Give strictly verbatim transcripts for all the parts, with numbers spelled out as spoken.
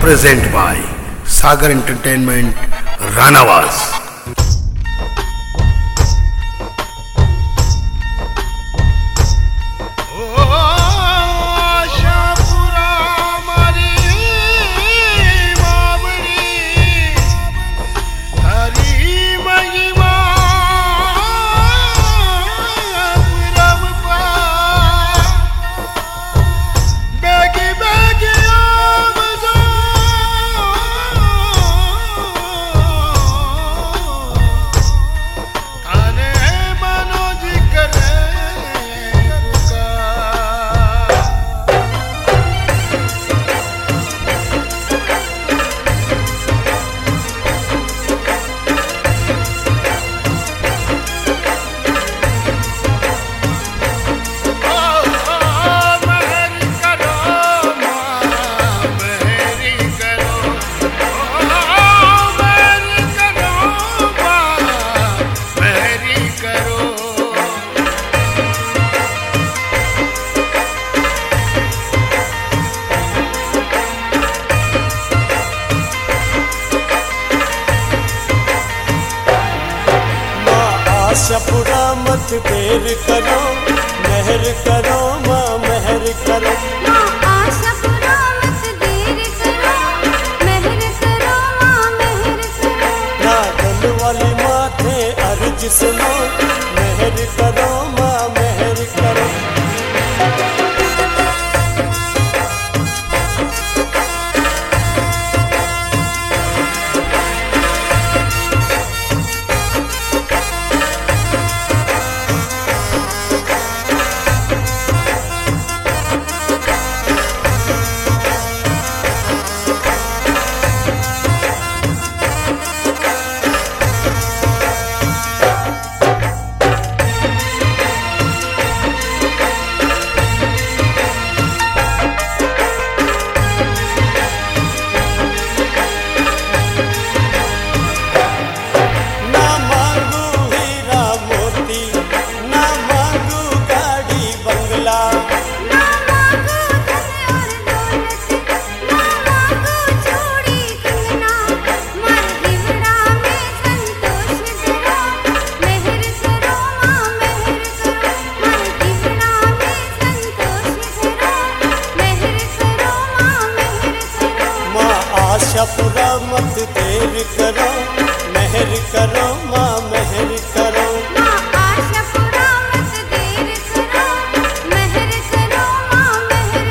present by Sagar Entertainment, Ranavas. Ashapura मत देर करो, मेहर करो माँ मेहर करो। माँ आशापुरा मत देर करो, मेहर करो माँ मेहर करो। नागन वाली माथे अर्ज सुनो, मेहर करो माँ मेहर करो। आशापुरा मत देर करो, मेहर करो माँ मेहर करो। माँ आशापुरा मत देर करो, मेहर करो माँ मेहर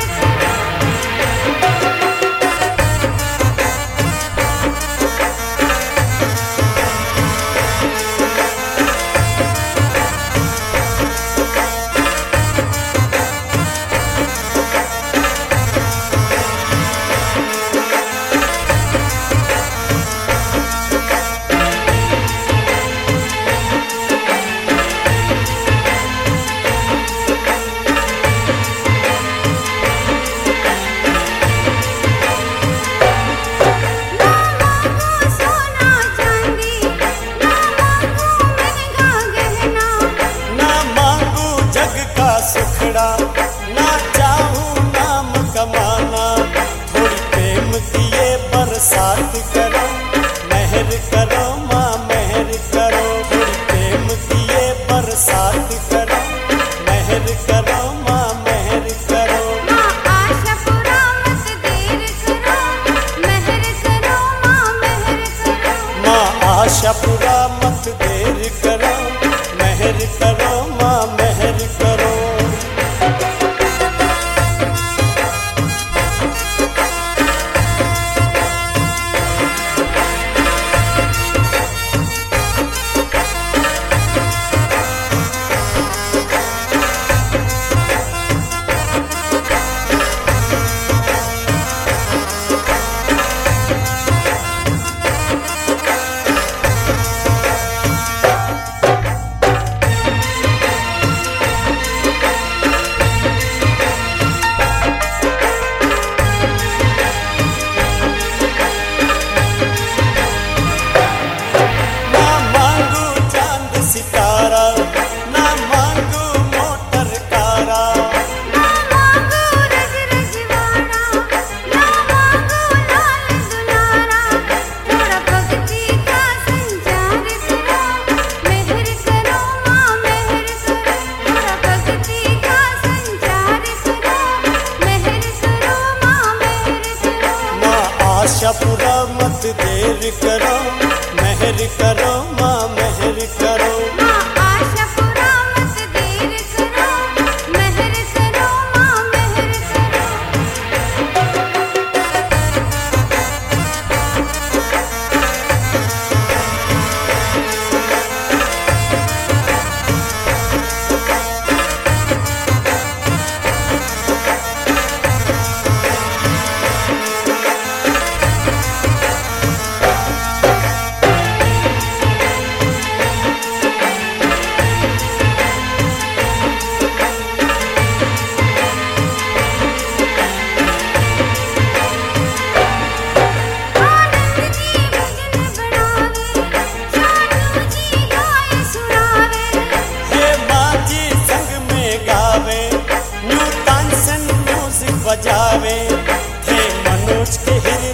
सुखड़ा ना चाहूं नाम कमाना, थोड़ी प्रेम की ये बरसात करो, मेहर करो माँ मेहर करो। थोड़ी प्रेम की ये बरसात करो, मेहर करो माँ मेहर करो। माँ आशापुरा मत देर करो, मेहर करो माँ मेहर करो। माँ आशापुरा मत देर करो, मेहर करो माँ मेहर करो। आशा पूरा मत देर करो, मेहर करो माँ मेहर करो। माँ आशा पूरा मत देर करो, मेहर करो माँ मेहर करो। बजावे थे मनोज के